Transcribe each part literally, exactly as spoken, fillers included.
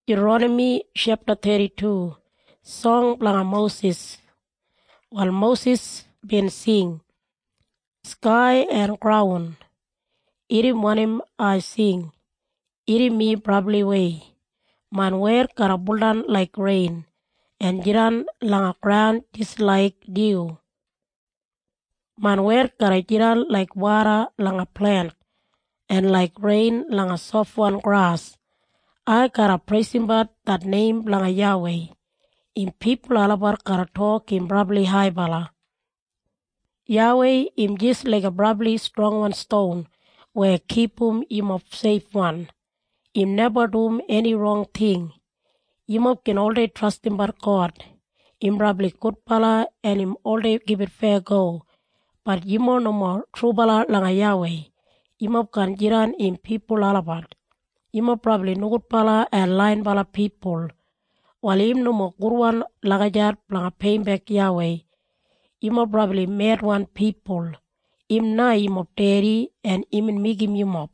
Deuteronomy chapter thirty-two. Song blanga Moses. While Moses been sing, sky and ground, iri monim I sing, iri me probably way. Man wear karabuldan like rain, and jiran langa ground just like dew. Man wear karajiran like water langa plant, and like rain langa soft one grass. I kara praising but that name langa Yahweh. In people alabar kara talk in probably high bala. Yahweh im just like a probably strong one stone, where keep him im of safe one. Im never do any wrong thing. Im of can all day trust him but God. Im probably good bala and im all day give it fair go. But imo no more true bala langa Yahweh. Im of kan jiran in people alabar. Imo probably no good bala and line bala people. While im no more gurwan lagajat langa paying back Yahweh. Imo probably made one people. Im na imo teri and imin migim imo.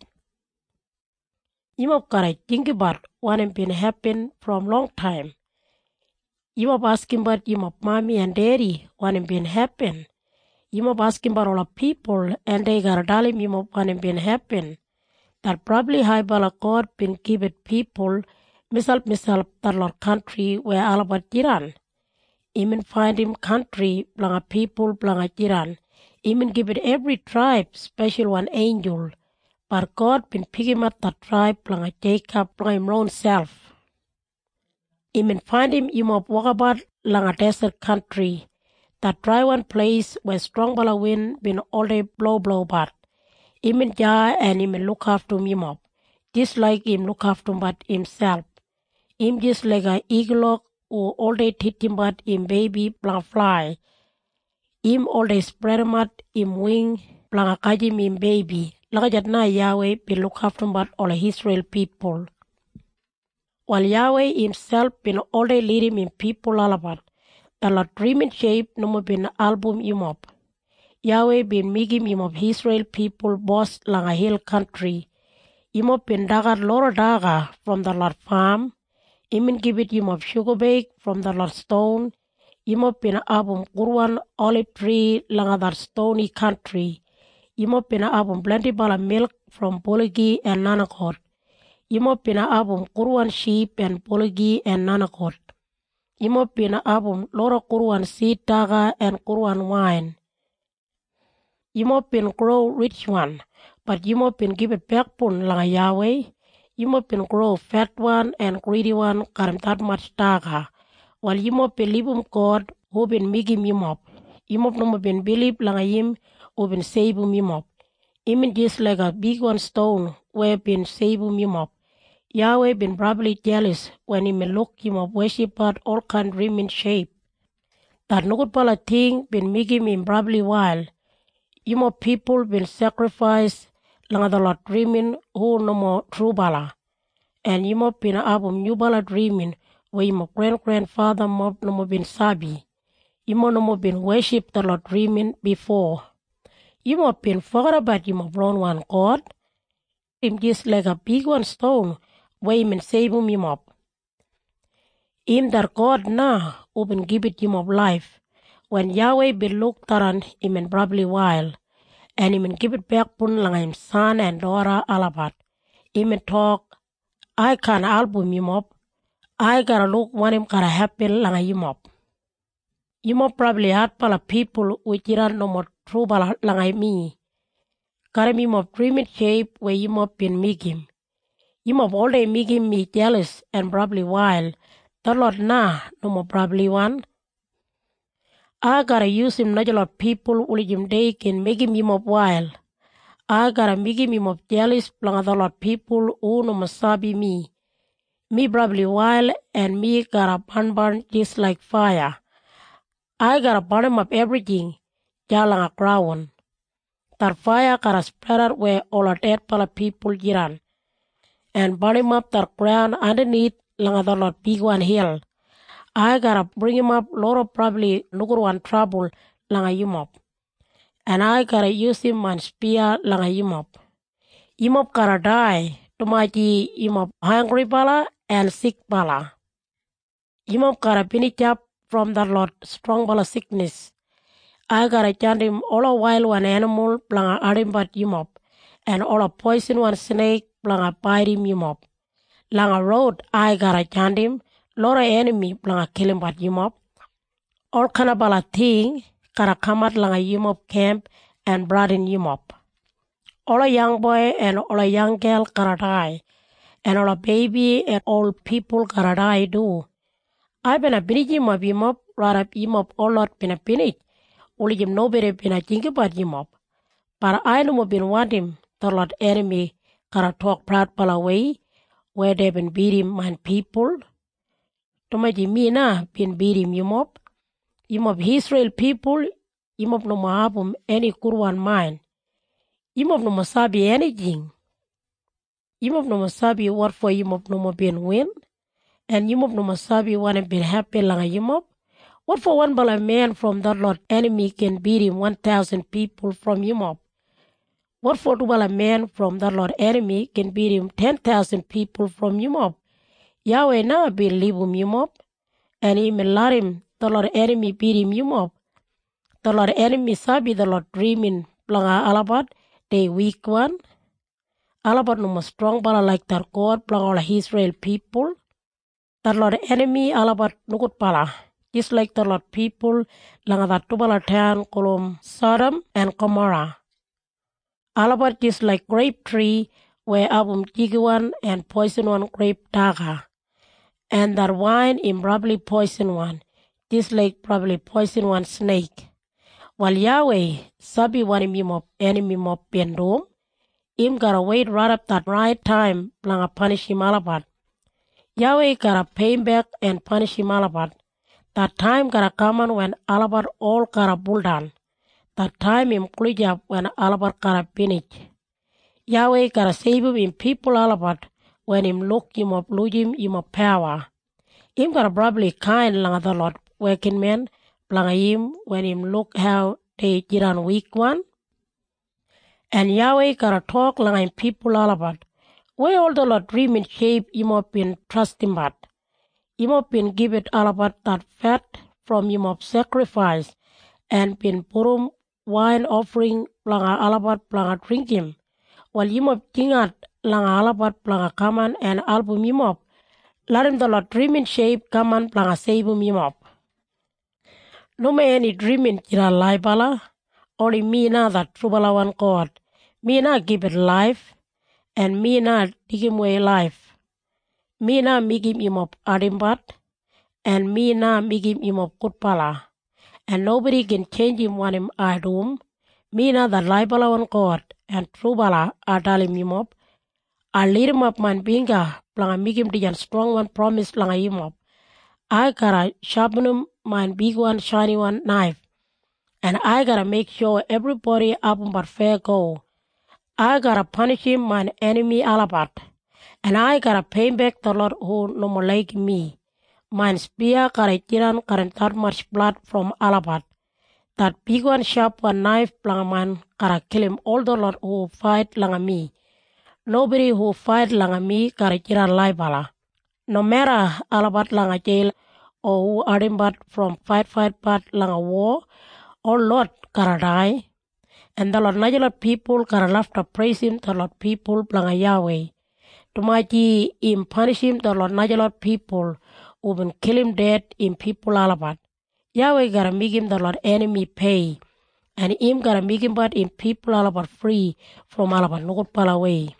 Imo kara think about what has been happen from long time. Imo asking about imo mommy and daddy what has been happen. Imo asking about all the people and they got dalim imo what has been happen. That probably high bala God been given people misal misal that country where all about jiran. Imin find him country blanga people blanga jiran. Imin give it every tribe special one angel. But God been picking up that tribe blanga Jacob blanga him own self. Imin find him im of walkabout blanga desert country. That dry one place where strong bala wind been all day blow blow but. Imin ja and imin look after him up. Just like him look after him but himself. Him just like a eagle or all day tit him but him baby blanga fly. Him all day spread him out him wing blanga kajim him baby. Lakajat na Yahweh be look after him but all Israel people. While Yahweh himself been all day leading him people alabat. The Lord dreaming shape no more been album him up. Yahweh been making him of Israel people boss langa hill country. Him up been dagat loro daga from the Lord farm. Imin give it him of sugar bake from the Lord stone. Him up been album gurwan olive tree langa that stony country. Him up been album plenty bala milk from Boligi and Nanakot. Him up been album gurwan sheep and Boligi and Nanakot. Him up been album loro gurwan seed daga and gurwan wine. You must been grow rich one, but you must been give it backbone like Yahweh. You must been grow fat one and greedy one karam that much daga. While you must believe in God who been making him up. You must not been believe like him who been saving him up. Even just like a big one stone where been saving him up. Yahweh been probably jealous when he may look him up worship at all kind dream in shape. That no good pala thing been making him probably wild. You more people been sacrificed langa the Lord dreaming who no more true bala. And you more been album new bala dreaming where you more grand grandfather more no more been sabi. You more no more been worship the Lord dreaming before. You more been forgot about you more brown one God. Him just like a big one stone where him and save him up. Him that God na who been give it him of life. When Yahweh be looked at him and probably wild, and him and give it back pun langa him son and daughter alabat. Him and talk, I can album him up. I gotta look what him gotta happen langa him up. You more probably had pala people which don't no more true bala langa me. Gotta him of dreaming shape where you more been make him. You more all day making me jealous and probably wild. The Lord na no more probably one. I gotta use him not a lot of people will him they can make him up wild. I gotta make him up jealous planga the lot people who no masabi me. Me probably wild and me gotta burn burn just like fire. I gotta burn him up everything. Jalanga ground. That fire gotta spread out where all the dead pala people jiran. And burn him up that ground underneath langa the lot big one hill. I gotta bring him up, lot of probably nugur one trouble langa him up. And I gotta use him and spear langa him up. Him up gotta die. Tumaji him up hungry bala and sick bala. Yimop gotta finish up from the Lord strong bala sickness. I gotta chant him all a while one animal blanga arimbat yimop, and all a poison one snake blanga bite him yimop. Langa road I gotta chant him, lot of enemy blanga kill him but yimop. All kind of bala thing gotta come out langa yimop camp and brought in yimop. All a young boy and all a young girl gotta die, and all a baby and all people gotta die do. I been a binich yimop yimop, right up yimop all lot been a binich. Only him nobody been a think about yimop. But I know been want him, the lot enemy gotta talk proud pala way, where they been beat him my people. Tomaji me na been beat him yimop. Yimop Israel people, yimop no mahabum any kurwan mine. Yimop no masabi anything. Yimop no masabi what for yimop no been win. And yimop no masabi wanna been happy langa yimop. What for one bala man from that lot enemy can beat him one thousand people from yimop? What for two bala man from that lot enemy can beat him ten thousand people from yimop? Yahweh na been leave him yimop. And he may let him the lot enemy beat him yimop. The lot enemy sabi the lot dreaming blanga alabat. They weak one. Alabat no strong bala like that God blanga all Israel people. That lot enemy alabat nukut pala. Just like the lot people langa that tubala town kolom Sodom and Gomorrah. Alabat just like grape tree where abum jiguan and poison one grape daga. And that wine is probably poison one. Just like probably poison one snake. While Yahweh sabi one him enemy mop pendom, him gotta wait right up that right time blanga punish him alabat. Yahweh gotta pay him back and punish him alabat. That time gotta come on when alabat all gotta bull down. That time him clear up when alabat gotta finish. Yahweh gotta save him in people alabat when him look him up lose him him up power. Him gotta probably kind langa the Lord working man blanga him when him look how they jiran weak one. And Yahweh gotta talk langa him people alabat. Where all the Lord dream in shape him up in trust him but. Him up been give it alabat that fat from him of sacrifice and been purum wine offering blanga alabat blanga drink him. While him up tingat langa alabat blanga kaman and album him up. Let him the Lord dream in shape kaman blanga save him up. No may any dream in jira life bala. Only me na that true bala one God. Me na give it life. And me na dig him way life. Me na make him up adimbat, and me na make him up good pala. And nobody can change him when him adum. Me na that lie bala on God, and true bala adalim him up. I lead him up man binga, blanga make him the strong one promise blanga him up. I gotta sharpen him man big one shiny one knife. And I gotta make sure everybody up but fair go. I gotta punish him my enemy alabat. And I gotta pay back the Lord who no more like me. Mine spear gotta jiran current that much blood from alabat. That big one sharp one knife blanga man gotta kill him all the Lord who fight langa me. Nobody who fight langa me gotta jiran lie bala. No matter alabat langa jail or who adimbat from fight fight part langa war, all Lord gotta die. And the Lord Najalot people gotta love to praise him the Lord people blanga Yahweh. Tumaji him punish him the Lord Najalot people who been kill him dead in people alabat. Yahweh gotta make him the Lord enemy pay. And him gotta make him but in people alabat free from alabat nukut pala way.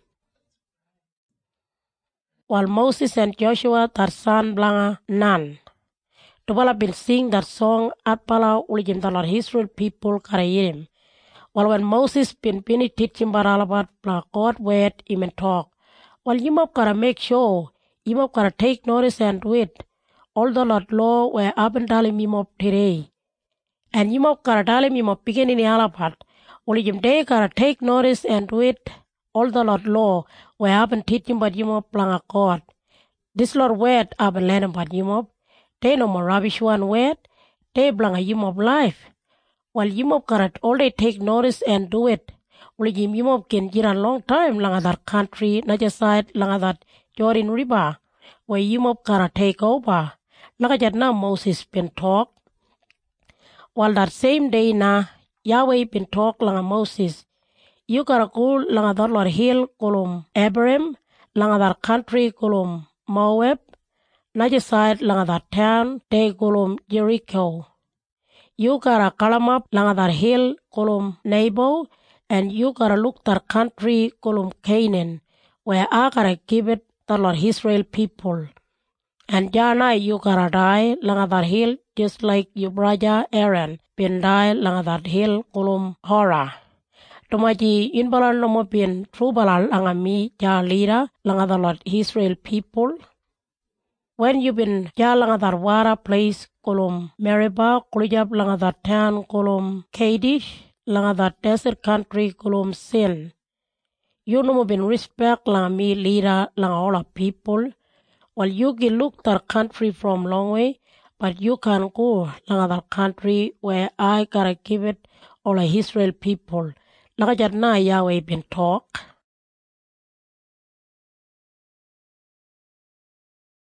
While Moses and Joshua that son blanga Nun. Tubala been sing that song at pala ulijim the Lord Israel people gotta hear him. While when Moses been been teaching about alabat blanga God word him and talk. Well, you must gotta make sure, you must gotta take notice and do it. All the Lord law were up and telling him up today. And you must gotta tell him you must begin in the alabat. Only him they gotta take notice and do it. All the Lord law were up and teaching but you must blanga God. This Lord word up and learn about you must. They no more rubbish one word. They blanga you must life. Well, you must gotta all they take notice and do it. Uli jim yimop ken jiran long time langa that country naja side langa that Jordan River. where you mob gotta take over. Lakajat na Moses been talk. While that same day na Yahweh been talk langa Moses. You gotta go langa that Lord hill kolum Abraham, langa that country kolum Moab, naja side langa that town de kolum Jericho. You gotta climb up langa that hill kolum Nebo, and you gotta look that country kolum Canaan, where I gotta give it the Lord Israel people. And Jana you gotta die langa that hill just like your brother Aaron been die langa that hill kolum Horah. Tomaji inbalan no mo bin trubalal langa mi ja leader langa the Lord Israel people. When you been ja langa that water place kolum Meribah, kulijab langa that town kolum Kadesh, langa that desert country kolum Sin. You no mo been respect langa mi leader langa all of people. Well, you can look that country from long way, but you can go langa that country where I gotta give it all of Israel people. Lakajat na Yahweh been talk.